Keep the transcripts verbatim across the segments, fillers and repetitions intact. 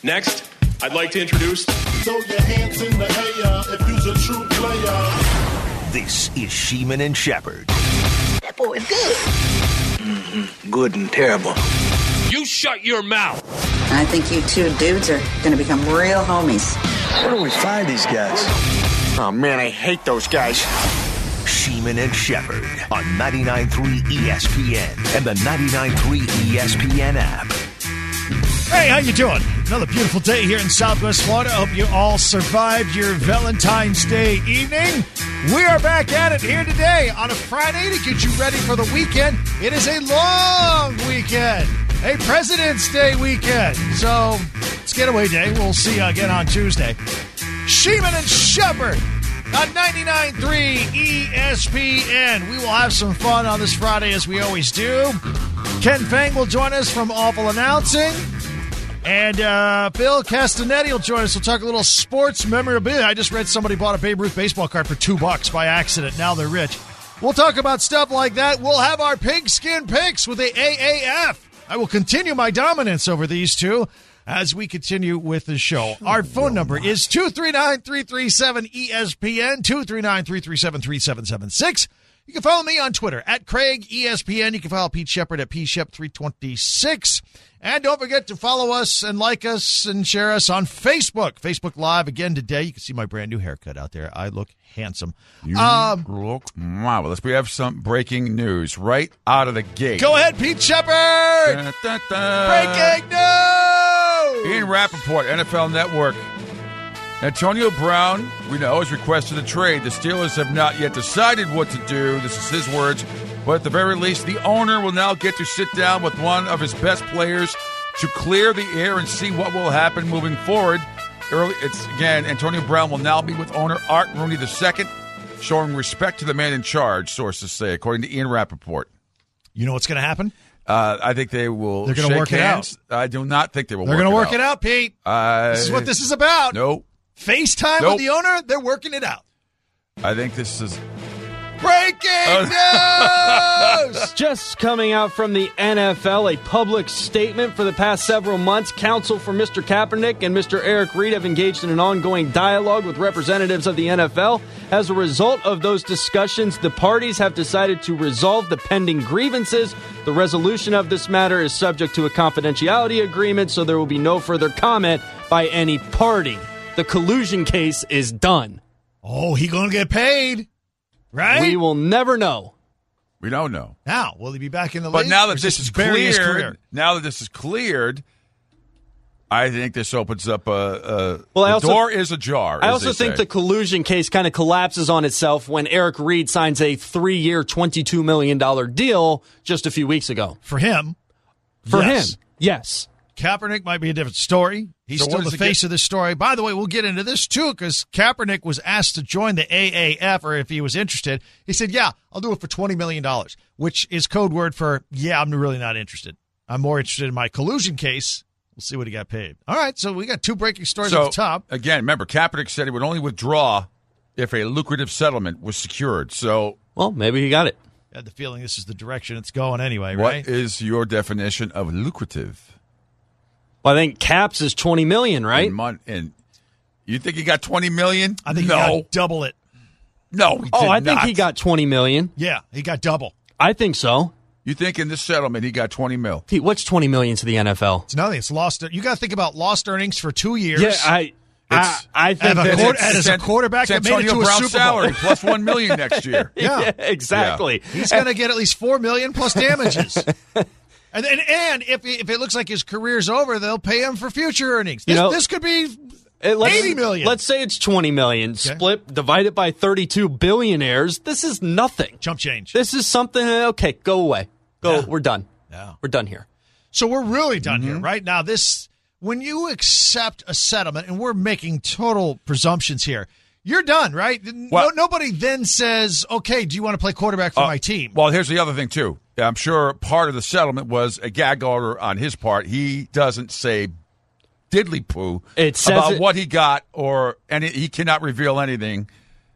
Next, I'd like to introduce... Throw your hands in the air if you's a true player. This is Sheeman and Shepherd. That boy is good. Mm-hmm. Good and terrible. You shut your mouth. I think you two dudes are going to become real homies. Where do we find these guys? Oh, man, I hate those guys. Sheeman and Shepherd on ninety-nine point three E S P N and the ninety-nine point three E S P N app. Hey, how you doing? Another beautiful day here in Southwest Florida. Hope you all survived your Valentine's Day evening. We are back at it here today on a Friday to get you ready for the weekend. It is a long weekend, a President's Day weekend. So it's getaway day. We'll see you again on Tuesday. Sheeman and Shepherd on ninety-nine point three E S P N. We will have some fun on this Friday as we always do. Ken Fang will join us from Awful Announcing. And uh, Phil Castanetti will join us. We'll talk a little sports memorabilia. I just read somebody bought a Babe Ruth baseball card for two bucks by accident. Now they're rich. We'll talk about stuff like that. We'll have our pigskin picks with the A A F. I will continue my dominance over these two as we continue with the show. Our phone number is two three nine, three three seven, E S P N, two three nine, three three seven, three seven seven six. You can follow me on Twitter, at Craig E S P N. You can follow Pete Shepard at P Shep three twenty-six. And don't forget to follow us and like us and share us on Facebook. Facebook Live again today. You can see my brand new haircut out there. I look handsome. You um, look marvelous. We have some breaking news right out of the gate. Go ahead, Pete Shepard. Da, da, da. Breaking news. Ian Rappaport, N F L Network. Antonio Brown, we know, has requested a trade. The Steelers have not yet decided what to do. This is his words. But at the very least, the owner will now get to sit down with one of his best players to clear the air and see what will happen moving forward. Early, it's again, Antonio Brown will now be with owner Art Rooney the second, showing respect to the man in charge, sources say, according to Ian Rappaport. You know what's going to happen? Uh, I think they will. They're going to work hands. it out. I do not think they will. They're going to work it out, Pete. Uh, this is what this is about. No. FaceTime nope. with the owner. They're working it out. I think this is breaking news. Just coming out from the N F L, a public statement. For the past several months, counsel for Mister Kaepernick and Mister Eric Reid have engaged in an ongoing dialogue with representatives of the N F L. As a result of those discussions, the parties have decided to resolve the pending grievances. The resolution of this matter is subject to a confidentiality agreement, so there will be no further comment by any party. The collusion case is done. Oh, he going to get paid, right? We will never know. We don't know. Now, will he be back in the but league? But now that this is cleared, career? now that this is cleared, I think this opens up a, a well, the I also, door is ajar. I also think say. the collusion case kind of collapses on itself when Eric Reid signs a three-year, twenty-two million dollars deal just a few weeks ago. For him? For yes. him, yes. Kaepernick might be a different story. He's so still the face get? of this story. By the way, we'll get into this, too, because Kaepernick was asked to join the A A F, or if he was interested. He said, yeah, I'll do it for twenty million dollars, which is code word for, yeah, I'm really not interested. I'm more interested in my collusion case. We'll see what he got paid. All right, so we got two breaking stories so, at the top. Again, remember, Kaepernick said he would only withdraw if a lucrative settlement was secured. So, well, maybe he got it. I had the feeling this is the direction it's going anyway, what right? What is your definition of lucrative? Well, I think Caps is twenty million dollars, right? In mon- and you think he got twenty million dollars? I think no. he got double it. No, he Oh, did I think not. he got twenty million dollars. Yeah, he got double. I think so. You think in this settlement he got twenty mil? Pete, what's twenty million dollars to the N F L? It's nothing. It's lost. You got to think about lost earnings for two years. Yeah, I I, I think as a, that quarter, as a quarterback that made it to a Brown's Super Bowl. salary plus one million dollars next year. Yeah, yeah exactly. Yeah. He's going to get at least four million dollars plus damages. And, and and if if it looks like his career's over, they'll pay him for future earnings. This, you know, this could be let's, eighty million. Let's say it's twenty million. Okay. Split, divide it by thirty-two billionaires. This is nothing. Chump change. This is something. Okay, go away. Go. Yeah. We're done. Yeah. We're done here. So we're really done mm-hmm. here, right? Now, this when you accept a settlement, and we're making total presumptions here. You're done, right? Well, no, nobody then says, okay, do you want to play quarterback for uh, my team? Well, here's the other thing, too. I'm sure part of the settlement was a gag order on his part. He doesn't say diddly poo it says about it, what he got, or and he cannot reveal anything.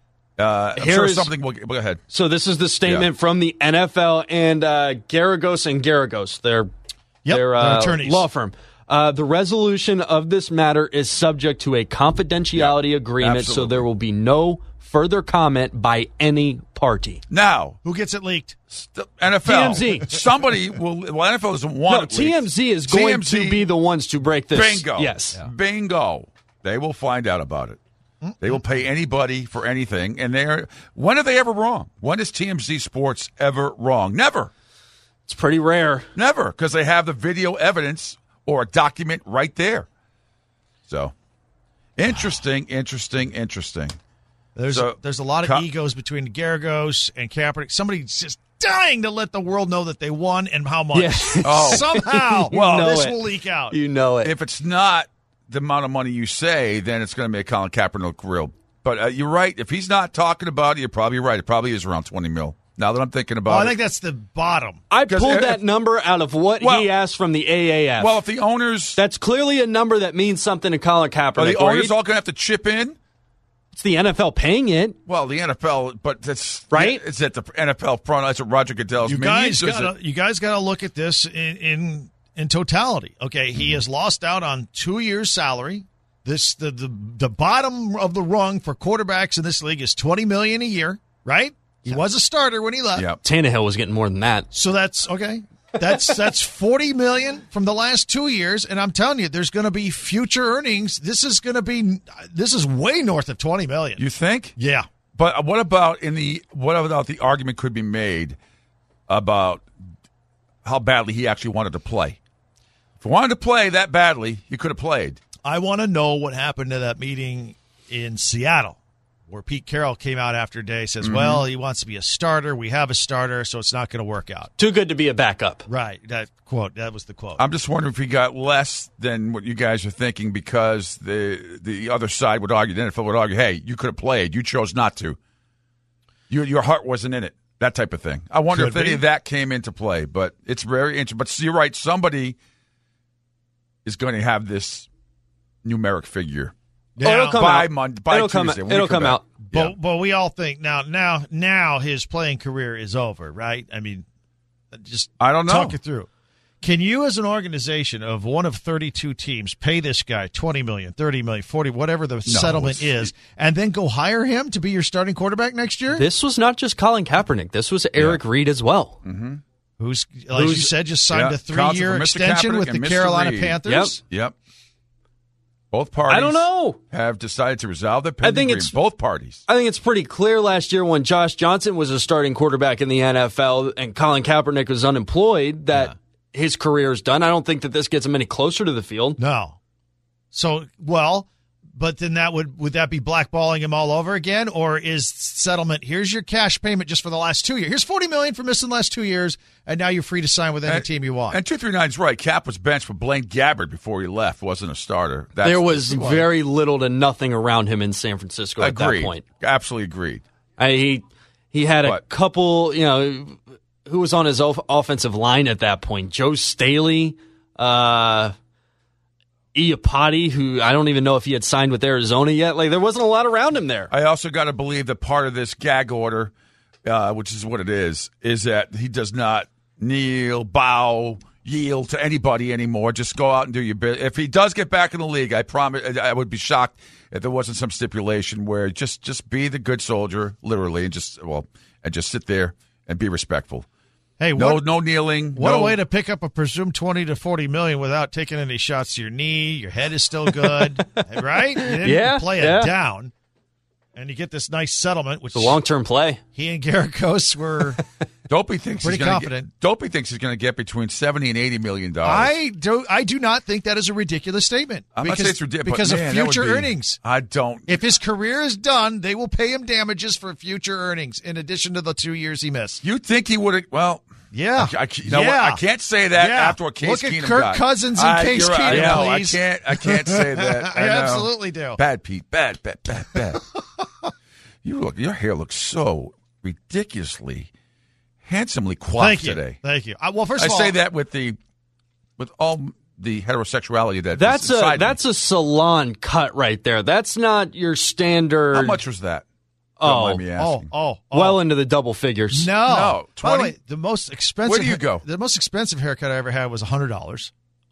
Uh, I'm sure something will go ahead. So this is the statement yeah. from the N F L and uh, Garagos and Garagos, their, yep, their uh, attorneys. law firm. Uh, the resolution of this matter is subject to a confidentiality yeah, agreement, absolutely. so there will be no further comment by any party. Now, who gets it leaked? St- N F L. T M Z. Somebody will. Well, N F L doesn't want No, it. T M Z is going T M Z, to be the ones to break this. Bingo. Yes. Yeah. Bingo. They will find out about it. Mm-hmm. They will pay anybody for anything. And they're. When are they ever wrong? When is T M Z Sports ever wrong? Never. It's pretty rare. Never, because they have the video evidence or a document right there. So, interesting, interesting, interesting. There's so, a, there's a lot of co- egos between Garagos and Kaepernick. Somebody's just dying to let the world know that they won and how much. Yeah. Oh. Somehow, well, this it. will leak out. You know it. If it's not the amount of money you say, then it's going to make Colin Kaepernick real. But uh, you're right. If he's not talking about it, you're probably right. It probably is around twenty mil. Now that I'm thinking about well, it. I think that's the bottom. I pulled if, that number out of what well, he asked from the A A F. Well, if the owners... That's clearly a number that means something to Colin Kaepernick. Are the owners right? all going to have to chip in? It's the N F L paying it. Well, the N F L, but that's... Right? It's at the N F L front. That's what Roger Goodell's You minions, guys got you guys got to look at this in, in, in totality. Okay, he mm-hmm. has lost out on two years' salary. This the, the the bottom of the rung for quarterbacks in this league is twenty million dollars a year, right? He was a starter when he left. Yep. Tannehill was getting more than that. So that's okay. That's that's forty million dollars from the last two years, and I'm telling you, there's going to be future earnings. This is going to be this is way north of twenty million dollars. You think? Yeah. But what about in the what about the argument could be made about how badly he actually wanted to play? If he wanted to play that badly, he could have played. I want to know what happened to that meeting in Seattle, where Pete Carroll came out after a day, says, mm-hmm. well, he wants to be a starter. We have a starter, so it's not going to work out. Too good to be a backup. Right. That quote, that was the quote. I'm just wondering if he got less than what you guys are thinking because the the other side would argue, the N F L would argue, hey, you could have played. You chose not to. You, your heart wasn't in it. That type of thing. I wonder could if be. any of that came into play, but it's very interesting. But you're right. Somebody is going to have this numeric figure. Yeah. Oh, it'll come by out. Monday, by it'll Tuesday. Come, it'll come, come out. But, yeah. but we all think now, now, now his playing career is over, right? I mean, just I don't know. Talk it through. Can you, as an organization of one of thirty-two teams, pay this guy twenty million dollars, thirty million dollars, forty dollars, whatever the no, settlement is, and then go hire him to be your starting quarterback next year? This was not just Colin Kaepernick. This was Eric yeah. Reed as well. Mm-hmm. Who's, like Who's, you said, just signed yeah, a three-year extension with the Carolina Reed. Panthers? Yep. Yep. Both parties I don't know. have decided to resolve their pending I think agreement. it's Both parties. I think it's pretty clear last year when Josh Johnson was a starting quarterback in the N F L and Colin Kaepernick was unemployed that yeah. his career is done. I don't think that this gets him any closer to the field. No. So, well, but then that would would that be blackballing him all over again? Or is settlement, here's your cash payment just for the last two years. Here's forty million dollars for missing the last two years, and now you're free to sign with any and, team you want. And two thirty-nine is right. Cap was benched for Blaine Gabbert before he left. Wasn't a starter. That's there was very little to nothing around him in San Francisco at agreed. that point. Absolutely agreed. I, he he had a but, couple, you know, who was on his off- offensive line at that point? Joe Staley, uh, Iapati, who I don't even know if he had signed with Arizona yet. Like, there wasn't a lot around him there. I also got to believe that part of this gag order, uh, which is what it is, is that he does not kneel, bow, yield to anybody anymore. Just go out and do your business. If he does get back in the league, I promise I would be shocked if there wasn't some stipulation where just just be the good soldier, literally, and just well, and just sit there and be respectful. Hey, no, what, no kneeling. What no, a way to pick up a presumed twenty to forty million without taking any shots to your knee. Your head is still good, right? You didn't yeah, play yeah. it down, and you get this nice settlement. Which it's a long-term play. He and Garagos were Dopey thinks pretty he's gonna confident. Get, Dopey thinks he's going to get between seventy and eighty million dollars. I do. I do not think that is a ridiculous statement. I'm because, not saying it's ridiculous because man, of future be, earnings. I don't. If his career is done, they will pay him damages for future earnings in addition to the two years he missed. You think he would have? Well. Yeah, I, I, you know yeah. what? I can't say that yeah. after what Case Look at Keenum Kirk got. Cousins and I, Case Keenum, I know, please. I can't. I can't say that. I, I know. absolutely do. Bad, Pete. Bad, bad, bad, bad. you look. Your hair looks so ridiculously, handsomely coiffed Thank you. today. Thank you. I, well, first I of all, say that with the, with all the heterosexuality that that's is inside a that's me. a salon cut right there. That's not your standard. How much was that? Oh, Don't mind me oh, asking. oh, oh, well into the double figures. No, no. By the twenty way, the most expensive. Where do you go? The most expensive haircut I ever had was a hundred dollars.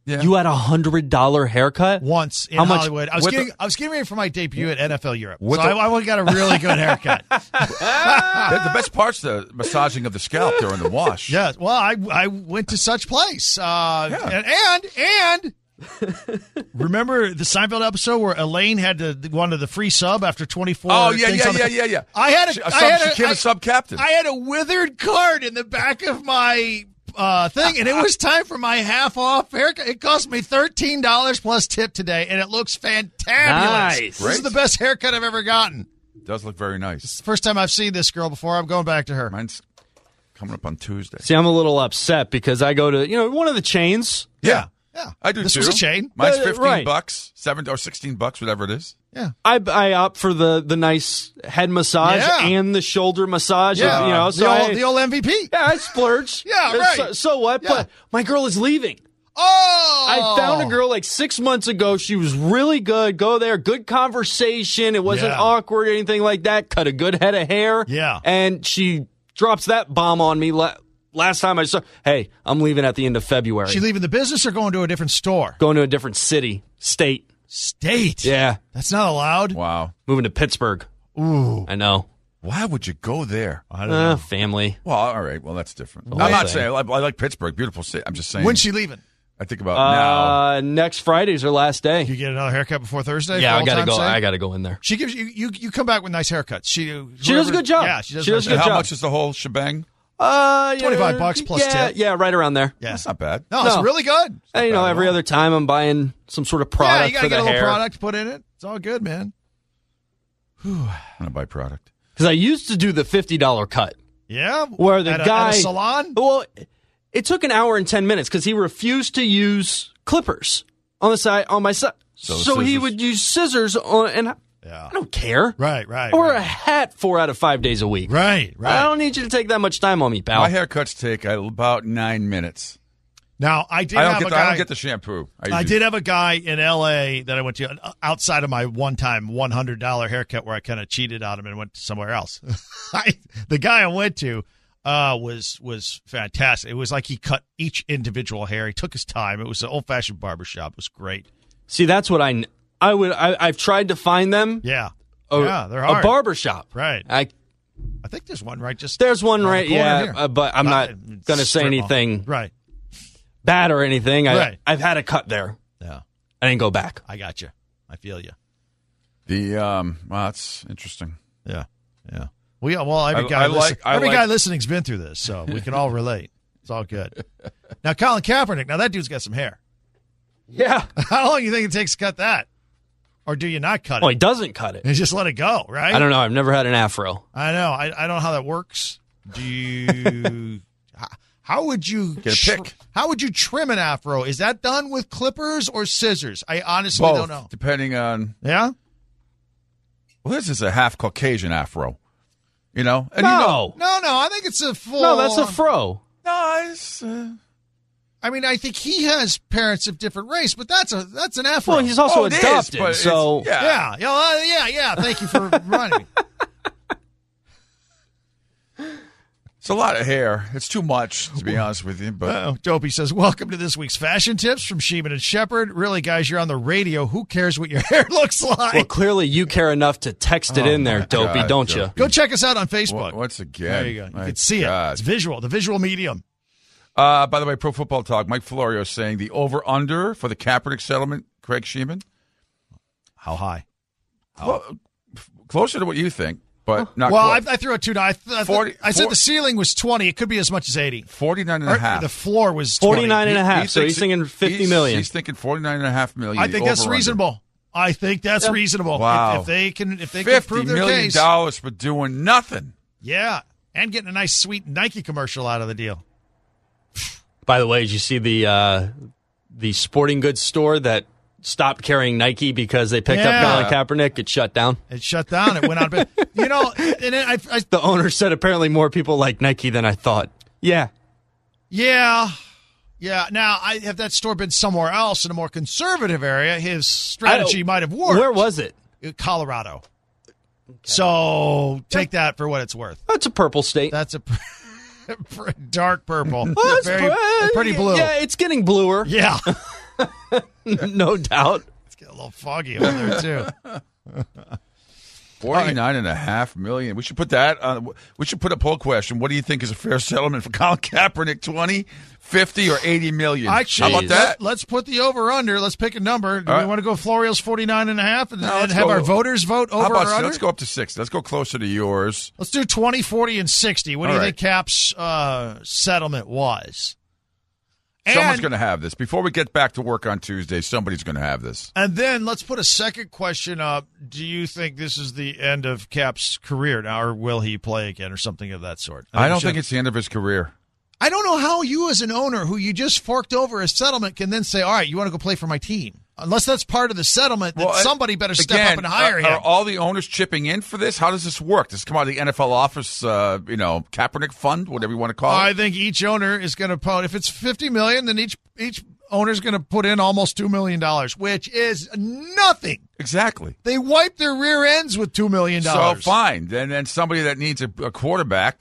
Yeah. You had a hundred dollar haircut once in How much- Hollywood. I was with getting the- I was getting ready for my debut at N F L Europe, With so the- I, I got a really good haircut. the, the best part's the massaging of the scalp during the wash. Yes. Well, I I went to such place, uh, Yeah. and and. and remember the Seinfeld episode where Elaine had to wanted the free sub after twenty-four? Oh, yeah, things yeah, on the- yeah, yeah, yeah. I had a, She- a I sub- had she a, became a I- sub-captain. I had a withered card in the back of my uh, thing, and it was time for my half off haircut. It cost me thirteen dollars plus tip today, and it looks fantabulous. Nice. This Great. is the best haircut I've ever gotten. It does look very nice. It's the first time I've seen this girl before. I'm going back to her. Mine's coming up on Tuesday. See, I'm a little upset because I go to, you know, one of the chains. Yeah. Yeah, I do this too. was a chain. Mine's Uh, fifteen right. bucks, seven or sixteen bucks, whatever it is. Yeah. I, I opt for the, the nice head massage Yeah. and the shoulder massage. Yeah, You know, the, so old, I, the old M V P. yeah, I splurge. Yeah, Uh, right. So, so what? Yeah. But my girl is leaving. Oh, I found a girl like six months ago. She was really good. Go there. Good conversation. It wasn't Yeah. awkward or anything like that. Cut a good head of hair. Yeah. And she drops that bomb on me la- last time I saw. Hey, I'm leaving at the end of February. She leaving the business or going to a different store? Going to a different city, state. State. Yeah. That's not allowed. Wow. Moving to Pittsburgh. Ooh. I know. Why would you go there? I don't Uh, know. family. Well, all right. Well, that's different. Whole I'm not thing. saying I, I like Pittsburgh, beautiful city. I'm just saying. When's she leaving? I think about now. Uh, next Friday's her last day. You get another haircut before Thursday? Yeah, for I old gotta time's go. sake? I gotta go in there. She gives you, you you come back with nice haircuts. She She does a good job. Yeah, she does. She does nice a And good how job. much is the whole shebang? Uh, yeah, twenty-five bucks plus yeah, tip. Yeah, right around there. Yeah. That's not bad. No, it's No. really good. And, you know, bad at every all. other time I'm buying some sort of product yeah, you gotta for get the a little hair. product put in it. It's all good, man. I'm gonna buy product. Because I used to do the fifty dollar cut. Yeah, Where the at a, guy at a salon. Well, it took an hour and ten minutes because he refused to use clippers on the side on my side. So So, he scissors. would use scissors on, and I, Yeah. I don't care. Right, right. I wear right. a hat four out of five days a week. Right, right. I don't need you to take that much time on me, pal. My haircuts take about nine minutes. Now I did I don't have get a the, guy. I don't get the shampoo. I usually- did have a guy in L A that I went to uh, outside of my one-time one hundred dollar haircut where I kind of cheated on him and went somewhere else. I, the guy I went to uh, was was fantastic. It was like he cut each individual hair. He took his time. It was an old-fashioned barbershop. It was great. See, that's what I I would I, I've tried to find them. Yeah. A, yeah, they're hard. a barber shop. Right. I I think there's one right just there's one around the right. corner Yeah, here. uh, but I'm not Not- going to say strip mall. anything Right. bad or anything. I, Right. I've had a cut there. Yeah. I didn't go back. I got you. I feel you. The um. Well, that's interesting. Yeah. Yeah. We well every I- guy I listen, like- I every like- guy listening's been through this, so we can all relate. It's all good. Now Colin Kaepernick, now that dude's got some hair. Yeah. How long do you think it takes to cut that? Or do you not cut it? Oh, he doesn't cut it. And just let it go, right? I don't know. I've never had an afro. I know. I, I don't know how that works. Do you how, how would you Get a tr- pick. How would you trim an afro? Is that done with clippers or scissors? I honestly Both, don't know. depending on. Yeah? Well, this is a half Caucasian afro. You know. And No. You know, No, no, I think it's a full No, that's a fro. no, it's, uh, I mean, I think he has parents of different race, but that's a that's an afro. Well, he's also Oh, it is, adopted. but it's- so yeah. yeah, yeah, uh, yeah, yeah. Thank you for reminding me. It's a lot of hair. It's too much, to be honest with you. But Oh, Dopey says, "Welcome to this week's fashion tips from Sheeman and Shepard." Really, guys, you're on the radio. Who cares what your hair looks like? well, clearly you care enough to text it Oh, in there, my Dopey, God, don't you? Dopey. Go check us out on Facebook. What- once again, There you go. You my can see God. it. It's visual, the visual medium. Uh, by the way, Pro Football Talk, Mike Florio saying the over-under for the Kaepernick settlement, Craig Sheeman, How high? well, f- closer to what you think, but not Well, I, close. I threw a two. I, I, forty, I said four, the ceiling was twenty. It could be as much as eighty. forty-nine and Or a half. The floor was twenty. forty-nine and a half. He So thinks he's thinking it- fifty he's, million. He's thinking forty-nine and a half million. I think that's over-under. reasonable. I think that's Yeah. reasonable. Wow. If, if they can, if they can Fifty prove their million case, dollars for doing nothing. yeah, and getting a nice, sweet Nike commercial out of the deal. By the way, did you see the uh, the sporting goods store that stopped carrying Nike because they picked Yeah. up Colin Kaepernick? It shut down. It shut down. It went out. But you know, and then I, I, The owner said apparently more people like Nike than I thought. Yeah. yeah, yeah. Now, I, have that store been somewhere else in a more conservative area, his strategy I- might have worked. Where was it? Colorado. So take that for what it's worth. That's a purple state. That's a dark purple. Well, that's Very, pre- pretty blue. Yeah, it's getting bluer. Yeah. No doubt. It's getting a little foggy over there, too. Forty-nine and a half million. We should put that on. We should put a poll question. What do you think is a fair settlement for Colin Kaepernick? Twenty, fifty, or eighty million? Actually, How about that? Let's put the over/under. Let's pick a number. Do All we right. want to go Florio's forty-nine and a half and, No, and let's have go- our voters vote over How about or under? let's go up to sixty. Let's go closer to yours. Let's do twenty, forty, and sixty. What do All you right. think Cap's uh, settlement was? Someone's And- going to have this. Before we get back to work on Tuesday, somebody's going to have this. And then let's put a second question up. Do you think this is the end of Cap's career now, or will he play again, or something of that sort? I, don't we should- think it's the end of his career. I don't know how you, as an owner who you just forked over a settlement, can then say, all right, you want to go play for my team. Unless that's part of the settlement, then Well, uh, somebody better step again, up and hire are, him. Are all the owners chipping in for this? How does this work? Does this come out of the N F L office, uh, you know, Kaepernick fund, whatever you want to call I it? think each owner is going to put, if it's fifty million dollars, then each each owner is going to put in almost two million dollars, which is nothing. Exactly. They wipe their rear ends with two million So dollars. fine. Then then somebody that needs a, a quarterback,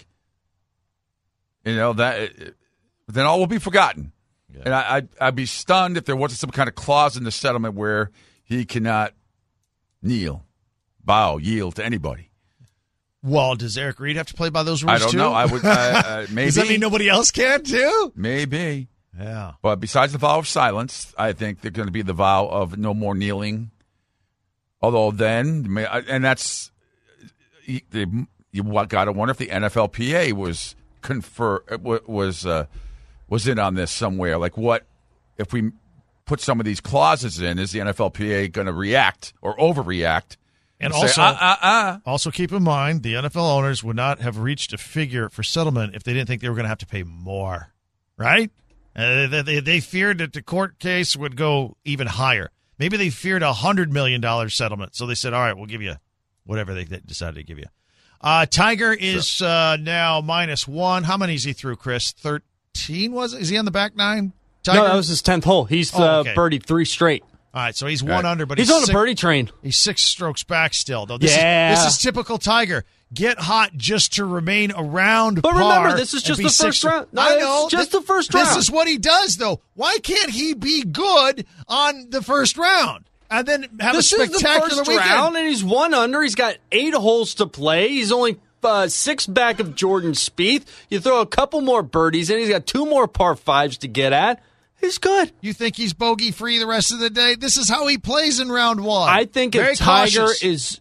you know, that then all will be forgotten. Yeah. And I, I'd, I'd be stunned if there wasn't some kind of clause in the settlement where he cannot kneel, bow, yield to anybody. Well, does Eric Reed have to play by those rules I don't too? know. I would uh, uh, maybe. Does that mean nobody else can too? Maybe. Yeah. But besides the vow of silence, I think they're going to be the vow of no more kneeling. Although then, may- and that's you, you got to wonder if the N F L P A was confer was uh, was in on this somewhere. Like, what if we put some of these clauses in? Is the N F L P A going to react or overreact? And say, also, uh, uh, uh. also keep in mind, the N F L owners would not have reached a figure for settlement if they didn't think they were going to have to pay more, right? Uh, they, they, they feared that the court case would go even higher. Maybe they feared a one hundred million dollars settlement, so they said, all right, we'll give you whatever they decided to give you. Uh, Tiger is uh, now minus one. How many is he through, Chris? thirteen, was it? Is he on the back nine? Tiger? No, that was his tenth hole. He's Oh, uh, okay. birdied three straight. All right, so he's All one right. under, but He's, he's, on a six, birdie train. he's six strokes back still, though. This Yeah. Is, this is typical Tiger. Get hot just to remain around But par remember, this is and just be the six- first round. No, I it's know. just Th- the first This round. is what he does, though. Why can't he be good on the first round and then have This a is the spectacular first weekend? round, and he's one under. He's got eight holes to play. He's only uh, six back of Jordan Spieth. You throw a couple more birdies in. He's got two more par fives to get at. He's good. You think he's bogey free the rest of the day? This is how he plays in round one. I think Very if Tiger cautious. is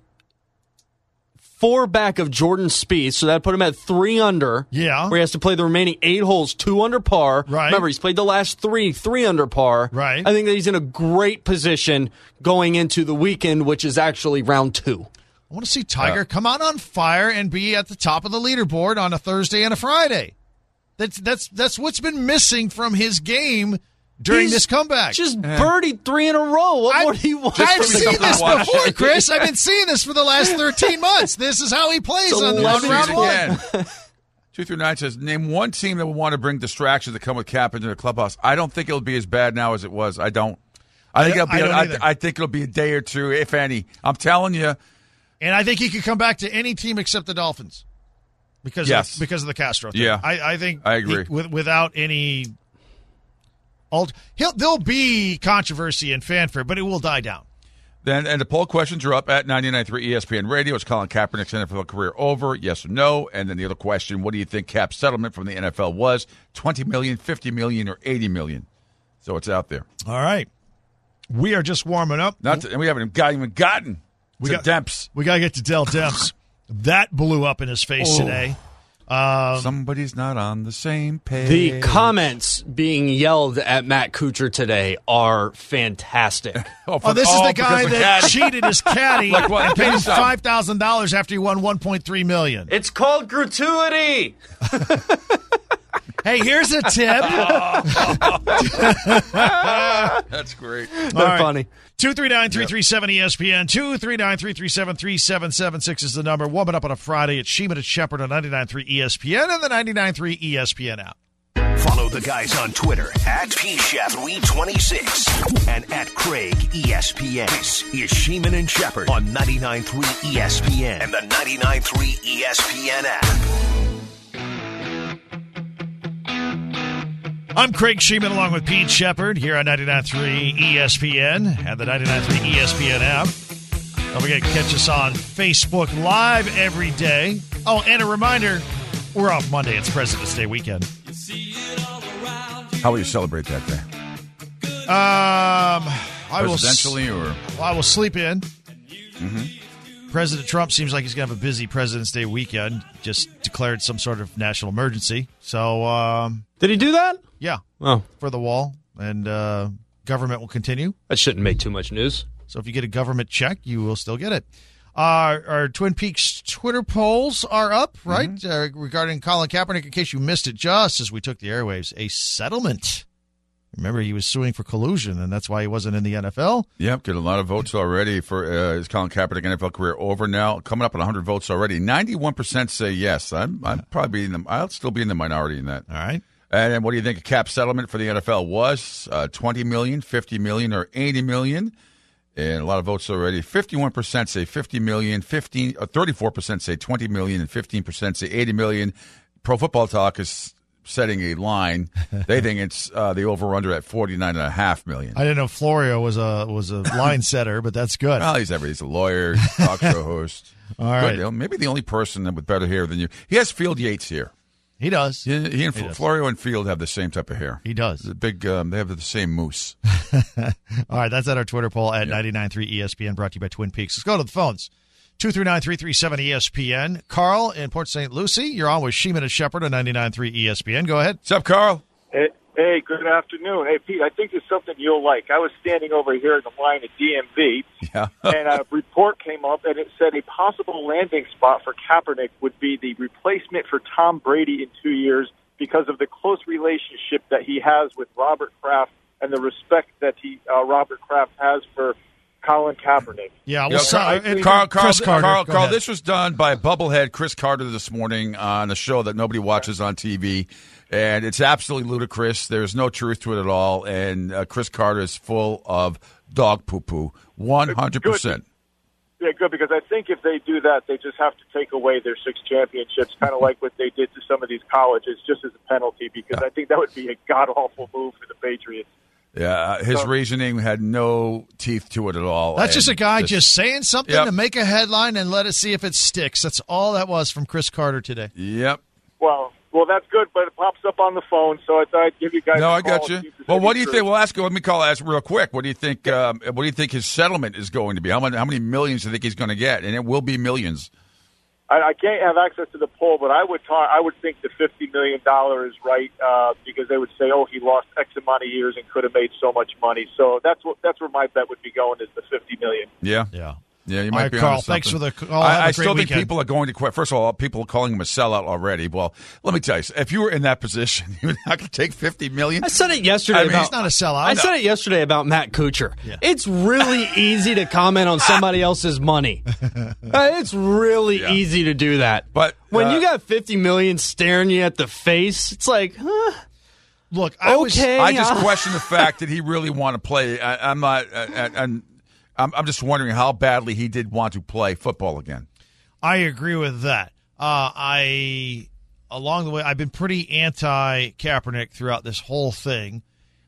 four back of Jordan Spieth, so that put him at three under. Yeah. Where he has to play the remaining eight holes, two under par. Right. Remember, he's played the last three, three under par. Right. I think that he's in a great position going into the weekend, which is actually round two. I want to see Tiger come out on fire and be at the top of the leaderboard on a Thursday and a Friday. That's that's that's what's been missing from his game during He's this comeback. Just birdied three in a row. What I- more do you want? I've for me seen to this watch. before, Chris. I've been seeing this for the last thirteen months. This is how he plays It's on, on eleven round Read one. it again. Two through nine says, name one team that would want to bring distractions that come with Cap into the clubhouse. I don't think it'll be as bad now as it was. I don't. I think I- it'll be. I don't I, either. I think it'll be a day or two, if any. I'm telling you. And I think he could come back to any team except the Dolphins because Yes. of, because of the Castro thing. Yeah. I, I think I agree. he- with, without any alt, he'll there'll be controversy and fanfare, but it will die down. Then and the poll questions are up at ninety-nine point three E S P N Radio. Is Colin Kaepernick's N F L career over? Yes or no? And then the other question: what do you think Cap's settlement from the N F L was? Twenty million, fifty million, or eighty million? So it's out there. All right, we are just warming up. Not to, and we haven't got, even gotten We to got- Demps. We gotta get to Dell Demps. That blew up in his face Oh. today. Um, Somebody's not on the same page. The comments being yelled at Matt Kuchar today are fantastic. Oh, Oh, this is the because guy of that caddy. cheated his caddy Like what? and paid him Pay some. five thousand dollars after he won one point three million. It's called gratuity. Hey, here's a tip. That's great. They're funny. Two three nine three three seven E S P N. Two three nine three three seven three seven seven six is the number. Warming up on a Friday at Sheeman and Shepherd on ninety nine three E S P N and the ninety nine three E S P N app. Follow the guys on Twitter at P Shep three twenty-six and at Craig E S P N. This is Sheeman and Shepherd on ninety-nine point three E S P N and the ninety-nine point three E S P N app. I'm Craig Sheeman along with Pete Shepard here on ninety-nine point three E S P N and the ninety-nine point three E S P N app. Don't forget to catch us on Facebook Live every day. Oh, and a reminder, we're off Monday. It's President's Day weekend. How will you celebrate that day? Um, I will, Presidentially or? Well, I will sleep in. Mm-hmm. President Trump seems like he's going to have a busy President's Day weekend. Just declared some sort of national emergency. So, um, did he do that? Yeah. Oh, for the wall, and uh, government will continue. That shouldn't make too much news. So if you get a government check, you will still get it. Uh, our Twin Peaks Twitter polls are up, right, mm-hmm. uh, regarding Colin Kaepernick. In case you missed it, just as we took the airwaves, a settlement. Remember, he was suing for collusion, and that's why he wasn't in the N F L. Yep, get a lot of votes already for uh, his Colin Kaepernick N F L career over now. Coming up at one hundred votes already. ninety-one percent say yes. I'm, I'm probably in the. I'll still be in the minority in that. All right. And then what do you think a cap settlement for the N F L was? Uh, twenty million dollars, fifty million dollars, or eighty million dollars? And a lot of votes already. fifty-one percent say fifty million dollars, fifteen, uh, thirty-four percent say twenty million dollars, and fifteen percent say eighty million dollars. Pro Football Talk is setting a line. They think it's uh, the over-under at forty-nine point five million dollars. I didn't know Florio was a was a line setter, but that's good. Well, he's everything. He's a lawyer, talk show host. All right. Good. Maybe the only person with better hair than you. He has Field Yates here. He does. He, he and he does. Florio and Field have the same type of hair. He does. The big. Um, they have the same moose. All right, that's at our Twitter poll at ninety-nine point three E S P N, brought to you by Twin Peaks. Let's go to the phones. two three nine, three three seven, E S P N. Carl in Port Saint Lucie, you're on with Sheeman and Shepard on ninety-nine point three E S P N. Go ahead. What's up, Carl? Hey, hey, good afternoon. Hey, Pete, I think there's something you'll like. I was standing over here in the line at D M V, yeah. and a report came up, and it said a possible landing spot for Kaepernick would be the replacement for Tom Brady in two years because of the close relationship that he has with Robert Kraft and the respect that he uh, Robert Kraft has for Colin Kaepernick. Yeah, well, yeah, so, Carl, uh, Carl, Carl, Chris Carter. Carl, Carl ahead. This was done by bubblehead Chris Carter this morning on a show that nobody watches on T V, and it's absolutely ludicrous. There's no truth to it at all, and uh, Chris Carter is full of dog poo-poo, one hundred percent. Yeah, good, because I think if they do that, they just have to take away their six championships, kind of like what they did to some of these colleges, just as a penalty, because yeah. I think that would be a god-awful move for the Patriots. Yeah, his so, reasoning had no teeth to it at all. That's just a guy just, just saying something yep. to make a headline and let us see if it sticks. That's all that was from Chris Carter today. Yep. Well, well, that's good, but it pops up on the phone, so I thought I'd give you guys no, a I call. got you. Well, what do you think? We'll ask you. Let me call ask real quick. What do you think? Um, what do you think his settlement is going to be? How many, how many millions do you think he's going to get? And it will be millions. I, I can't have access to the poll, but I would talk, I would think the fifty million dollars is right uh, because they would say, "Oh, he lost X amount of years and could have made so much money." So that's what that's where my bet would be going is the fifty million dollars. Yeah, yeah. Yeah, you All might right, be Carl, onto something. thanks for the call. I, I still weekend. think people are going to quit. First of all, people are calling him a sellout already. Well, let me tell you, if you were in that position, you would not going to take fifty million dollars. I said it yesterday. I mean, about, he's not a sellout. I no. said it yesterday about Matt Kuchar. Yeah. It's really easy to comment on somebody else's money. Uh, it's really yeah. easy to do that. But when uh, you got fifty million dollars staring you at the face, it's like, huh? Look, I, was, okay, I just uh, question the fact that he really want to play. I, I'm not, and. and I'm, I'm just wondering how badly he did want to play football again. I agree with that. Uh, I, along the way, I've been pretty anti-Kaepernick throughout this whole thing.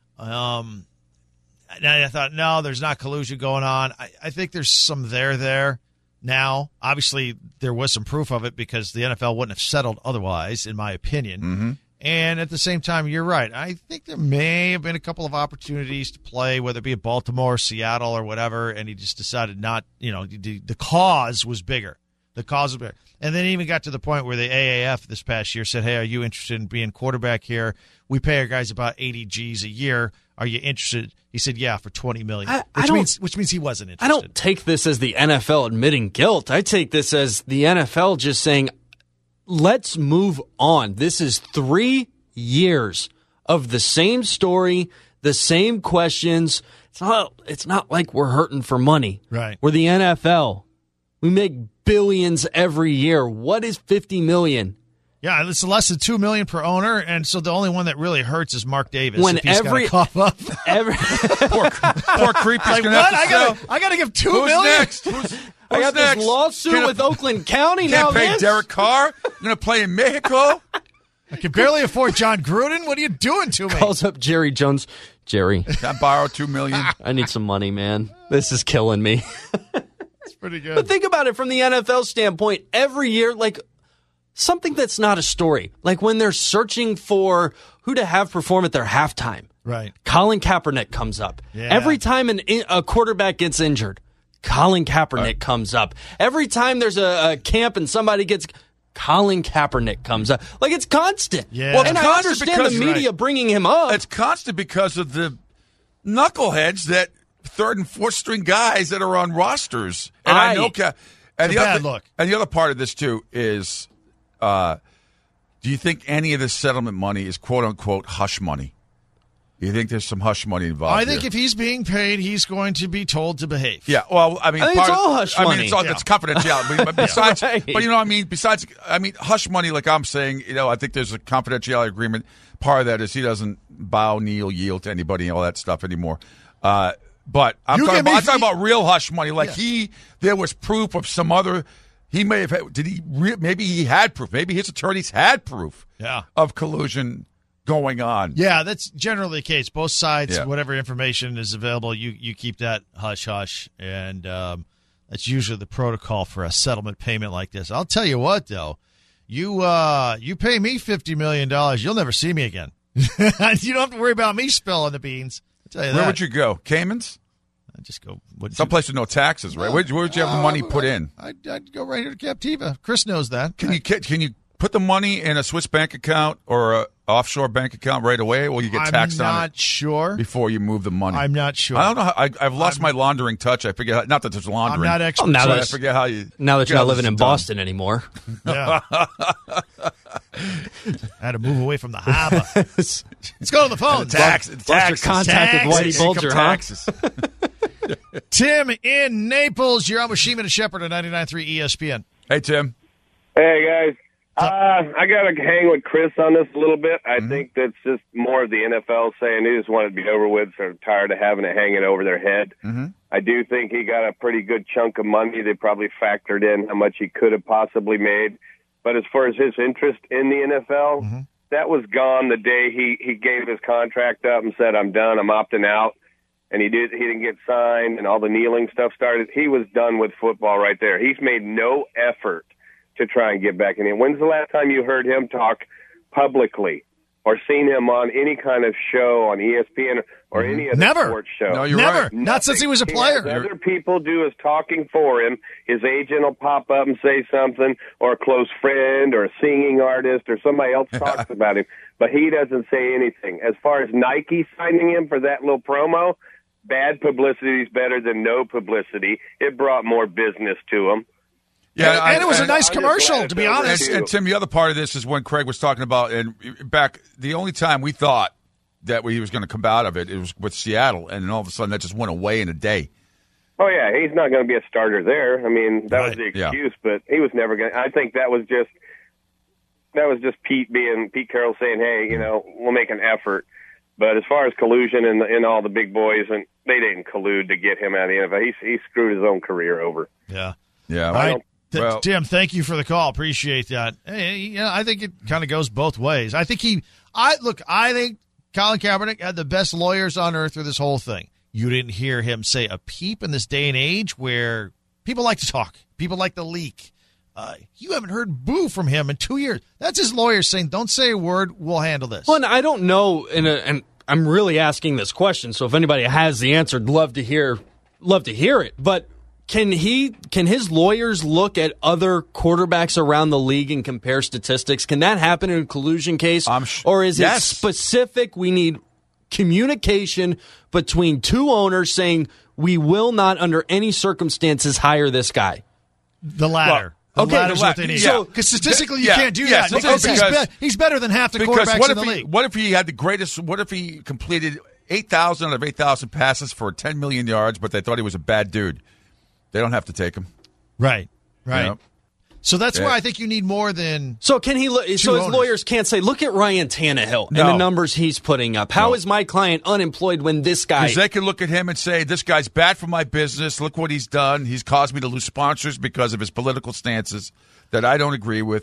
Um, and I thought, no, there's not collusion going on. I, I think there's some there there now. Obviously, there was some proof of it because the N F L wouldn't have settled otherwise, in my opinion. Mm-hmm. And at the same time, you're right. I think there may have been a couple of opportunities to play, whether it be at Baltimore, Seattle, or whatever, and he just decided not, you know, the, the cause was bigger. The cause was bigger. And then it even got to the point where the A A F this past year said, hey, are you interested in being quarterback here? We pay our guys about eighty G's a year. Are you interested? He said, yeah, for twenty million dollars, I, I which, don't, means, which means he wasn't interested. I don't take this as the N F L admitting guilt. I take this as the N F L just saying, let's move on. This is three years of the same story, the same questions. It's not it's not like we're hurting for money. Right. We're the N F L. We make billions every year. What is fifty million? Yeah, it's less than two million per owner, and so the only one that really hurts is Mark Davis. When if he's every cough up, every poor, poor creepy's like, gonna what? have to I gotta, sell. I gotta give two Who's million. next? Who's, I got who's next? this lawsuit Gonna, with Oakland County. Can't Now pay this? Derek Carr. You're gonna play in Mexico. I can barely afford John Gruden. What are you doing to me? Calls up Jerry Jones. Jerry, can I borrow two million dollars? I need some money, man. This is killing me. It's pretty good. But think about it from the N F L standpoint. Every year, like something that's not a story, like when they're searching for who to have perform at their halftime. Right. Colin Kaepernick comes up. Yeah. Every time an, a quarterback gets injured, Colin Kaepernick right. comes up. Every time there's a, a camp and somebody gets... Colin Kaepernick comes up. Like, it's constant. Yeah. Well, and I understand the media right. bringing him up. It's constant because of the knuckleheads that third and fourth string guys that are on rosters. And I, I know, and the bad other look. and the other part of this too is, uh, do you think any of this settlement money is quote unquote hush money? You think there's some hush money involved? I think here? if he's being paid, he's going to be told to behave. Yeah, well, I mean, I think part it's all of, hush I money. mean, it's all yeah. it's confidentiality. But besides, right. but you know what I mean. Besides, I mean, hush money, like I'm saying, you know, I think there's a confidentiality agreement. Part of that is he doesn't bow, kneel, yield to anybody, and all that stuff anymore. Uh, but I'm You talking, give about, me I'm talking fee- about real hush money. Like Yeah. he, there was proof of some other. He may have had, did he? Re, maybe he had proof. Maybe his attorneys had proof. Yeah. Of collusion going on. Yeah, that's generally the case. Both sides, Yeah. whatever information is available, you, you keep that hush-hush, and um, that's usually the protocol for a settlement payment like this. I'll tell you what, though. You uh, you pay me fifty million dollars, you'll never see me again. You don't have to worry about me spilling the beans. I'll tell you Where that. would you go? Caymans? I'd just go. What, Someplace with no taxes, right? No. Where, where would you have the money Uh, put in? I'd, I'd go right here to Captiva. Chris knows that. Can you can you put the money in a Swiss bank account or a offshore bank account right away, or will you get taxed I'm on not it sure. before you move the money? I'm not sure. I don't know. How, I, I've lost I'm- my laundering touch. I forget. How, not that there's laundering. I'm not expert. Oh, now So I that's- forget how you. Now that forget you're how not living this in is done. Boston anymore. Yeah. I had to move away from the harbor. Let's go to the phone. Tax, Lost your taxes, contact with taxes, Whitey Bulger, income huh? taxes. Tim in Naples. You're on with Sheeman and Shepard at ninety-nine point three E S P N. Hey, Tim. Hey, guys. Uh, I got to hang with Chris on this a little bit. I mm-hmm. think that's just more of the N F L saying they just want it to be over with, so they're tired of having it hanging over their head. Mm-hmm. I do think he got a pretty good chunk of money. They probably factored in how much he could have possibly made. But as far as his interest in the N F L, mm-hmm. that was gone the day he, he gave his contract up and said, I'm done, I'm opting out. And he did. He didn't get signed, and all the kneeling stuff started. He was done with football right there. He's made no effort to try and get back in. And when's the last time you heard him talk publicly or seen him on any kind of show on E S P N or mm-hmm. any other Never. sports show? No, you're Never. right. Not since he was a player. He has other people do his talking for him. His agent will pop up and say something, or a close friend, or a singing artist, or somebody else talks about him. But he doesn't say anything. As far as Nike signing him for that little promo, bad publicity is better than no publicity. It brought more business to him. Yeah, and, I, and it was I, a nice I'm commercial, to be honest. And, and Tim, the other part of this is when Craig was talking about, and back the only time we thought that he was going to come out of it, it was with Seattle, and then all of a sudden that just went away in a day. Oh yeah, he's not going to be a starter there. I mean, that Right. was the Yeah. excuse, but he was never going. to I think that was just that was just Pete being Pete Carroll saying, "Hey, you know, we'll make an effort." But as far as collusion and, and all the big boys, and they didn't collude to get him out of the N F L. He, he screwed his own career over. Yeah. Yeah. All right. Th- Well- Tim, thank you for the call. Appreciate that. Hey, yeah, I think it kind of goes both ways. I think he, I look, I think Colin Kaepernick had the best lawyers on earth for this whole thing. You didn't hear him say a peep in this day and age where people like to talk, people like to leak. Uh, you haven't heard boo from him in two years. That's his lawyer saying, "Don't say a word. We'll handle this." Well, and I don't know, in a, and I'm really asking this question. So if anybody has the answer, I'd love to hear, love to hear it. But can he, can his lawyers look at other quarterbacks around the league and compare statistics? Can that happen in a collusion case, I'm sh- or is yes. it specific? We need communication between two owners saying we will not, under any circumstances, hire this guy. The latter. Well, the okay, latter's the la- what they need. yeah. Because statistically, you Yeah, can't do yes, that because, because- he's, be- he's better than half the Because quarterbacks what in if the he, league. what if he had the greatest? What if he completed eight thousand out of eight thousand passes for ten million yards, but they thought he was a bad dude? They don't have to take him. Right, right. You know? So that's Yeah. why I think you need more than. So can he? Look, so his owners. lawyers can't say, "Look at Ryan Tannehill No. and the numbers he's putting up. How No. is my client unemployed when this guy?" Because they can look at him and say, this guy's bad for my business. Look what he's done. He's caused me to lose sponsors because of his political stances that I don't agree with.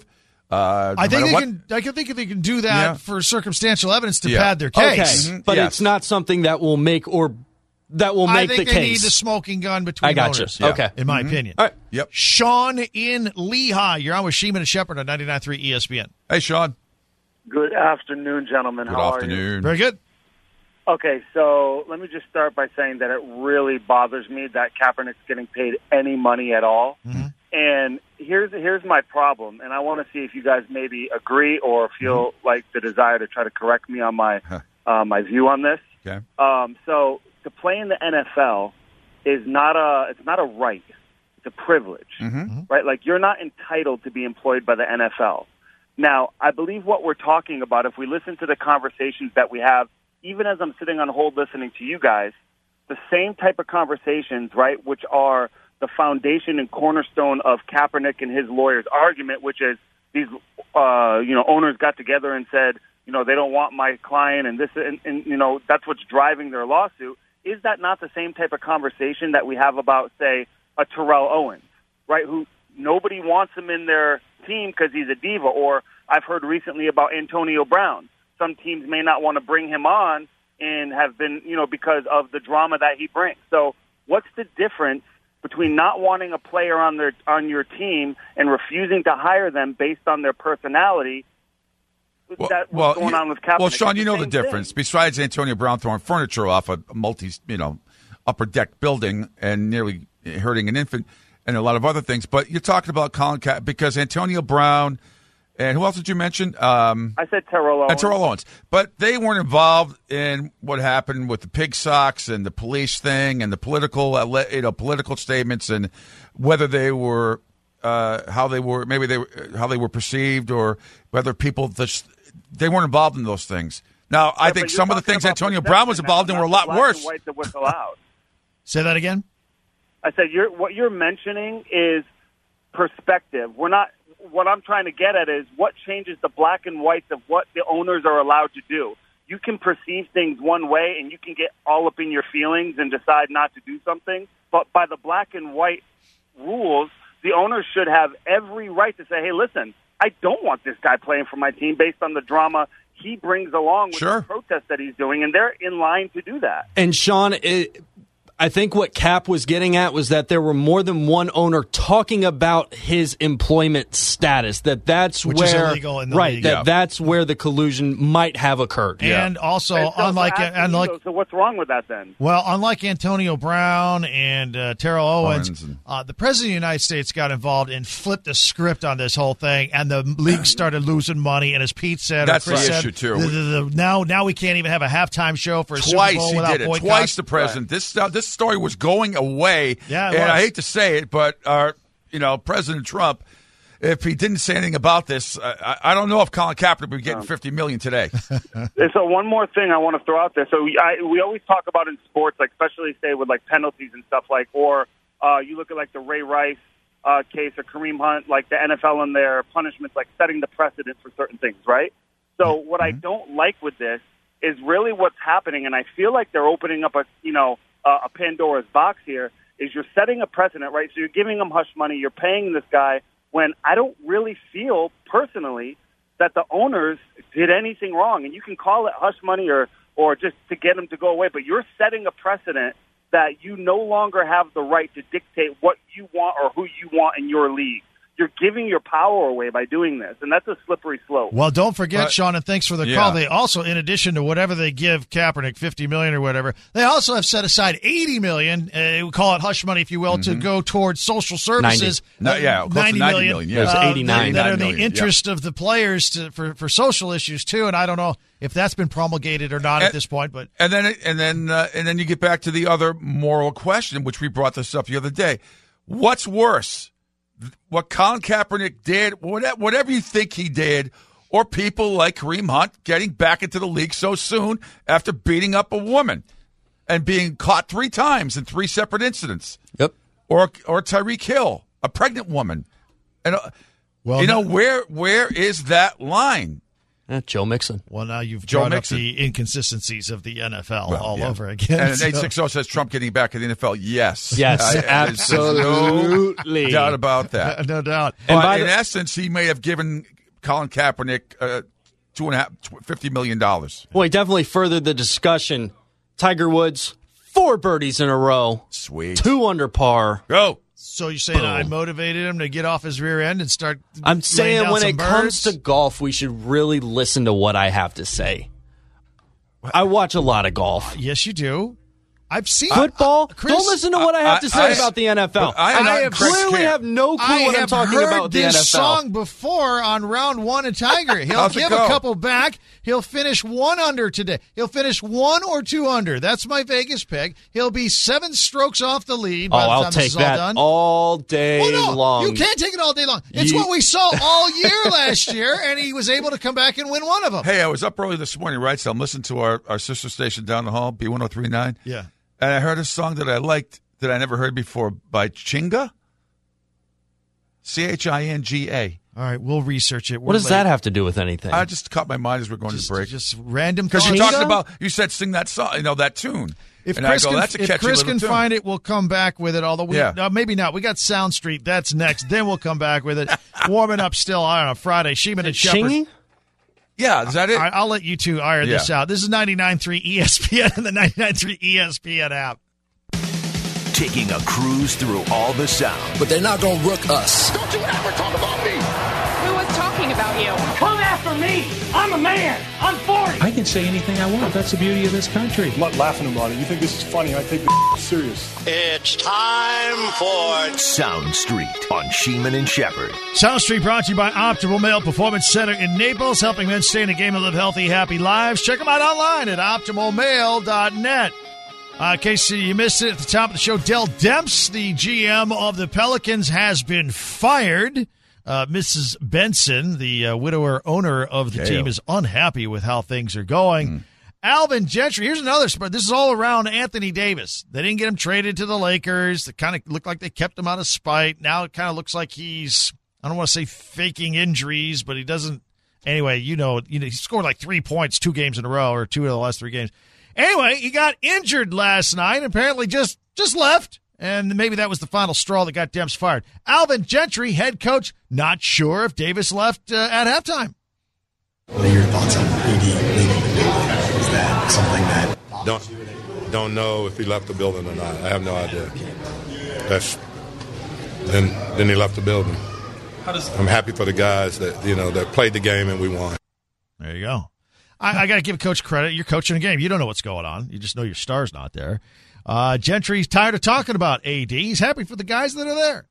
Uh, I no think they what, can. I can think they can do that Yeah. for circumstantial evidence to Yeah. pad their case. Okay, but Yes. it's not something that will make or that will make I think the they case. need the smoking gun between I got owners. you. Okay, in my opinion. All right. Yep. Sean in Lehigh, you're on with Sheeman and Shepard on ninety-nine point three E S P N. Hey, Sean. Good afternoon, gentlemen. Good How afternoon. are you? Very good. Okay, so let me just start by saying that it really bothers me that Kaepernick's getting paid any money at all. Mm-hmm. And here's here's my problem, and I want to see if you guys maybe agree or feel Mm-hmm. like the desire to try to correct me on my uh, my view on this. Okay. Um, so to play in the N F L is not a it's not a right; it's a privilege, Mm-hmm. right? Like you're not entitled to be employed by the N F L. Now, I believe what we're talking about, if we listen to the conversations that we have, even as I'm sitting on hold listening to you guys, the same type of conversations, right, which are the foundation and cornerstone of Kaepernick and his lawyer's argument, which is these, uh, you know, owners got together and said, you know, they don't want my client, and this, and, and you know, that's what's driving their lawsuit. Is that not the same type of conversation that we have about, say, a Terrell Owens, right, who nobody wants him in their team because he's a diva, or I've heard recently about Antonio Brown. Some teams may not want to bring him on and have been, you know, because of the drama that he brings. So what's the difference between not wanting a player on their on your team and refusing to hire them based on their personality? Well, that, what's well, going you, on with Kaepernick? well, Sean, It's you the know the same difference. thing. Besides Antonio Brown throwing furniture off a multi, you know, upper deck building and nearly hurting an infant and a lot of other things, but you're talking about Colin Ka- because Antonio Brown and who else did you mention? Um, I said Terrell Owens. And Terrell Owens. But they weren't involved in what happened with the pig socks and the police thing and the political, uh, you know, political statements and whether they were, uh, how they were, maybe they were, how they were perceived or whether people just, they weren't involved in those things. Now, I Yeah, think but you're some of the talking things about Antonio Brown was perception involved in now, were a not lot the black worse. and white that was allowed. Say that again. I said you're, what you're mentioning is perspective. We're not. What I'm trying to get at is what changes the black and whites of what the owners are allowed to do. You can perceive things one way, and you can get all up in your feelings and decide not to do something. But by the black and white rules, the owners should have every right to say, "Hey, listen, I don't want this guy playing for my team based on the drama he brings along with Sure. the protest that he's doing," and they're in line to do that. And Sean, it, I think what Cap was getting at was that there were more than one owner talking about his employment status. That that's Which where is illegal in the right. league. That Yeah. that's where the collusion might have occurred. And also, And so, unlike so asking unlike you, so what's wrong with that then? well, unlike Antonio Brown and uh, Terrell Owens, Owens and- uh, the president of the United States got involved and flipped the script on this whole thing, and the league started losing money. And as Pete said, or That's Chris the said, issue, too. the- the- the- now, now we can't even have a halftime show for a Twice Super Bowl he without did it. boycotts. Twice the president. This uh, this story was going away. Yeah, it and was. I hate to say it, but our you know President Trump, if he didn't say anything about this, I, I don't know if Colin Kaepernick would be getting fifty million today. And so one more thing I want to throw out there. So we, I, we always talk about in sports, like especially say with like penalties and stuff like, or uh, you look at like the Ray Rice uh, case or Kareem Hunt, like the N F L and their punishments, like setting the precedent for certain things, right? So what I don't like with this is really what's happening, and I feel like they're opening up a you know uh, a Pandora's box here. Is you're setting a precedent, right? So you're giving them hush money, you're paying this guy when I don't really feel personally that the owners did anything wrong. And you can call it hush money or, or just to get them to go away, but you're setting a precedent that you no longer have the right to dictate what you want or who you want in your league. You're giving your power away by doing this, and that's a slippery slope. Well, don't forget, But- Sean, and thanks for the Yeah. call. They also, in addition to whatever they give Kaepernick, fifty million dollars or whatever, they also have set aside eighty million dollars, uh, we call it hush money, if you will, to go towards social services. No, Uh, yeah, close to ninety ninety million, million, yeah. It was uh, eighty-nine. that, that are in the million, yeah. interest of the players to, for, for social issues, too. And I don't know if that's been promulgated or not at And- this point, but And then and then uh, and then you get back to the other moral question, which we brought this up the other day. What's worse, what Colin Kaepernick did, whatever, whatever you think he did, or people like Kareem Hunt getting back into the league so soon after beating up a woman and being caught three times in three separate incidents? Yep. Or or Tyreek Hill, a pregnant woman, and uh, Well, you know no- where where is that line? Eh, Joe Mixon. well, now you've Joe brought Mixon. up the inconsistencies of the N F L Well, all yeah. over again. And so- eight six zero says Trump getting back in the N F L. Yes. Yes, I- there's- there's absolutely. No doubt about that. no doubt. And But by in the- essence, he may have given Colin Kaepernick uh, two and a half, fifty million dollars. Boy, definitely furthered the discussion. Tiger Woods, four birdies in a row. Sweet. Two under par. Go. So you're saying Boom. I motivated him to get off his rear end and start I'm laying saying down when some it birds? comes to golf, we should really listen to what I have to say. I watch a lot of golf. Yes, you do. I've seen Football? Uh, Chris, Don't listen to what I have to say I- I- about the N F L. I- I, I have Chris clearly can't. have no clue I what I'm have talking heard about with the this N F L. song before on round one of Tiger. He'll How's it give go? a couple back. He'll finish one under today. He'll finish one or two under. That's my Vegas pick. He'll be seven strokes off the lead Oh, by the I'll time take this is that all done. all day Oh, no, long. you can't take it all day long. It's You- what we saw all year last year, and he was able to come back and win one of them. Hey, I was up early this morning, right? So I'm listening to our, our sister station down the hall, B one oh three point nine. Yeah. And I heard a song that I liked that I never heard before by Chinga. C H I N G A. All right, we'll research it. We're What does late. that have to do with anything? I just caught my mind as we're going Just, to break. just random Because thoughts. you talked about, you said sing that song, you know, that tune. If and Chris, I go, can, that's a if catchy Chris little can tune. find it, we'll come back with it. Although we, Yeah. uh, maybe not. We got Sound Street. That's next. Then we'll come back with it. Warming up still on a Friday. Sheeman and Shepard. Chingy? Yeah, is that it? All right, I'll let you two iron this Yeah. out. This is ninety-nine point three E S P N and the ninety-nine point three E S P N app. Taking a cruise through all the sound. But they're not going to rook us. Don't you ever talk about me. Who was talking about you? Come after me. I'm a man. I'm forty. I can say anything I want. That's the beauty of this country. I'm not laughing about it. You think this is funny? I take this serious. It's time for Sound Street on Sheeman and Shepard. Sound Street brought to you by Optimal Male Performance Center in Naples, helping men stay in the game and live healthy, happy lives. Check them out online at optimal male dot net. Uh, in case you missed it at the top of the show, Dell Demps, the G M of the Pelicans, has been fired. Uh, Missus Benson, the uh, widower owner of the Dale. team, is unhappy with how things are going. Mm. Alvin Gentry, here's another spot. This is all around Anthony Davis. They didn't get him traded to the Lakers. It kind of looked like they kept him out of spite. Now it kind of looks like he's, I don't want to say faking injuries, but he doesn't. Anyway, you know, you know, he scored like three points two games in a row, or two of the last three games. Anyway, he got injured last night and apparently just, just left. And maybe that was the final straw that got Demps fired. Alvin Gentry, head coach, not sure if Davis left uh, at halftime. What are your thoughts on A D leaving the building? Is that something that... Don't, don't know if he left the building or not. I have no idea. That's then then he left the building. I'm happy for the guys that, you know, that played the game and we won. There you go. I, I got to give Coach credit. You're coaching a game. You don't know what's going on. You just know your star's not there. Uh, Gentry's tired of talking about A D. He's happy for the guys that are there.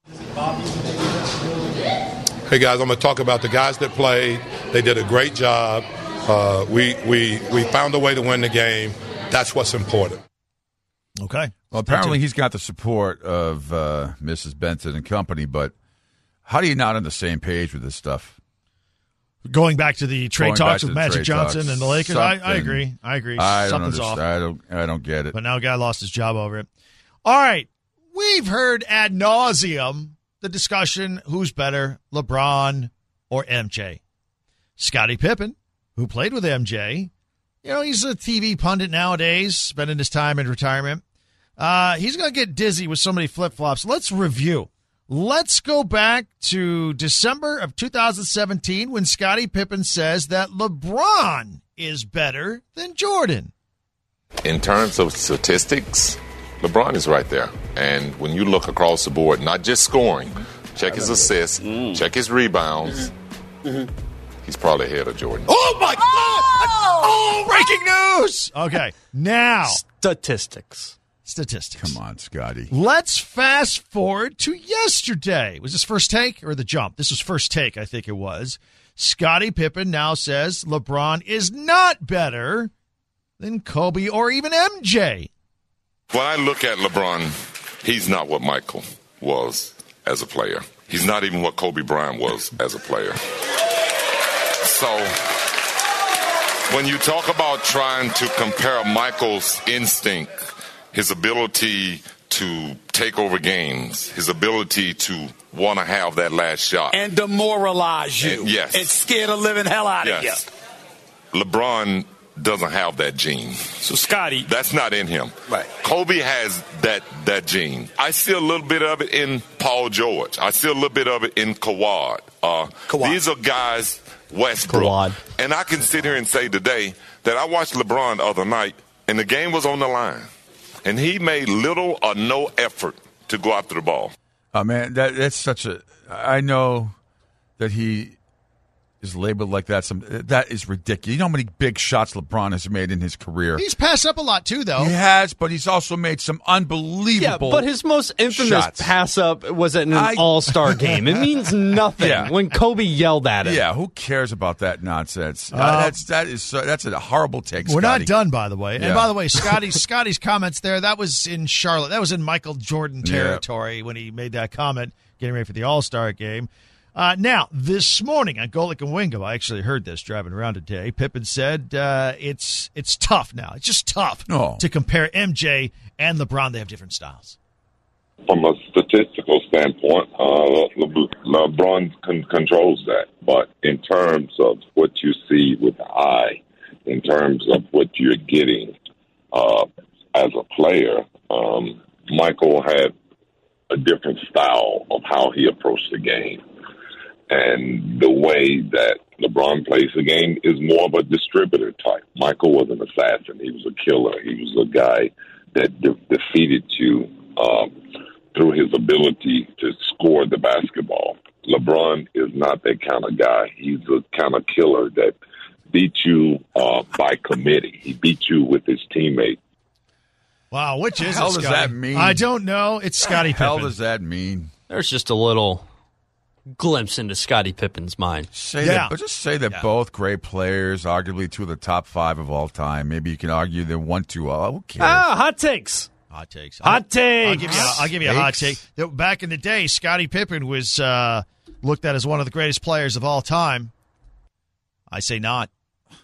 Hey, guys, I'm going to talk about the guys that played. They did a great job. Uh, we, we, we found a way to win the game. That's what's important. Okay. Well, apparently he's got the support of uh, Missus Benson and company, but how are you not on the same page with this stuff? Going back to the trade Going talks back with to the Magic trade Johnson talks, and the Lakers, I, I something- agree. I agree. I don't Something's off. understand. I don't. I don't get it. But now a guy lost his job over it. All right. We've heard ad nauseum the discussion, who's better, LeBron or M J? Scottie Pippen, who played with M J, you know, he's a T V pundit nowadays, spending his time in retirement. Uh, he's going to get dizzy with so many flip-flops. Let's review. Let's go back to December of two thousand seventeen when Scottie Pippen says that LeBron is better than Jordan. In terms of statistics, LeBron is right there. And when you look across the board, not just scoring, check his assists, mm. check his rebounds, mm-hmm. Mm-hmm. he's probably ahead of Jordan. Oh, my God! Oh, breaking news! Okay, now. Statistics. Statistics. Come on, Scotty. Let's fast forward to yesterday. Was this first take or the jump? This was first take, I think it was. Scottie Pippen now says LeBron is not better than Kobe or even M J. When I look at LeBron, he's not what Michael was as a player. He's not even what Kobe Bryant was as a player. So when you talk about trying to compare Michael's instinct, his ability to take over games, his ability to want to have that last shot. And demoralize you. And, yes. And scare the living hell out yes. of you. LeBron doesn't have that gene. So, Scotty. That's not in him. Right. Kobe has that that gene. I see a little bit of it in Paul George. I see a little bit of it in Kawhi. Uh, Kawhi. These are guys, Westbrook. Kawhi. And I can sit here and say today that I watched LeBron the other night, and the game was on the line. And he made little or no effort to go after the ball. Oh, man, that, that's such a – I know that he – is labeled like that. Some that is ridiculous. You know how many big shots LeBron has made in his career? He's passed up a lot too, though. He has, but he's also made some unbelievable. Yeah, but his most infamous shots. pass up was at an I, All-Star game. It means nothing yeah. when Kobe yelled at him. Yeah, who cares about that nonsense? Uh, uh, that's that is so, that's a horrible take. We're Scotty. not done, by the way. Yeah. And by the way, Scotty's Scotty's comments there. That was in Charlotte. That was in Michael Jordan territory yeah. when he made that comment, getting ready for the All-Star game. Uh, now, this morning on Golic and Wingo, I actually heard this driving around today. Pippen said uh, it's it's tough now. It's just tough oh. to compare M J and LeBron. They have different styles. From a statistical standpoint, uh, Le- LeBron con- controls that. But in terms of what you see with the eye, in terms of what you're getting uh, as a player, um, Michael had a different style of how he approached the game. And the way that LeBron plays the game is more of a distributor type. Michael was an assassin. He was a killer. He was a guy that de- defeated you um, through his ability to score the basketball. LeBron is not that kind of guy. He's the kind of killer that beat you uh, by committee. He beat you with his teammate. Wow, which is How it, does Scotty? that mean? I don't know. It's Scotty Pippen. How does that mean? There's just a little glimpse into Scottie Pippen's mind. Say Yeah. that, but just say that Yeah. both great players, arguably two of the top five of all time. Maybe you can argue they're one, two. Oh, who cares? Ah, hot takes. Hot takes. Hot I'll, takes. I'll give you. A, I'll give you a hot take. Back in the day, Scottie Pippen was uh, looked at as one of the greatest players of all time. I say not.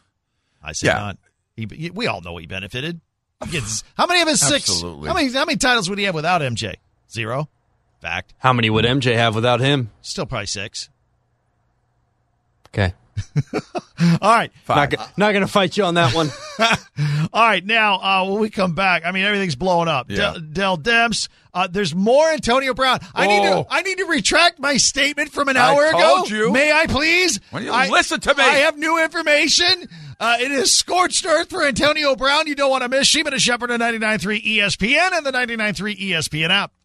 I say Yeah. not. He, we all know he benefited. He gets, how many of his six? Absolutely. How many? How many titles would he have without M J? Zero. Fact. How many would M J have without him? Still probably six. Okay. All right. Not, go- not going to fight you on that one. All right. Now, uh, when we come back, I mean, everything's blowing up. Yeah. Del, Del Demps, uh, there's more Antonio Brown. I need Oh. to I need to retract my statement from an I hour told ago. you. May I please? When you I, listen to me. I have new information. Uh, it is scorched earth for Antonio Brown. You don't want to miss Sheeman and Shepherd on ninety-nine point three E S P N and the ninety-nine point three E S P N app.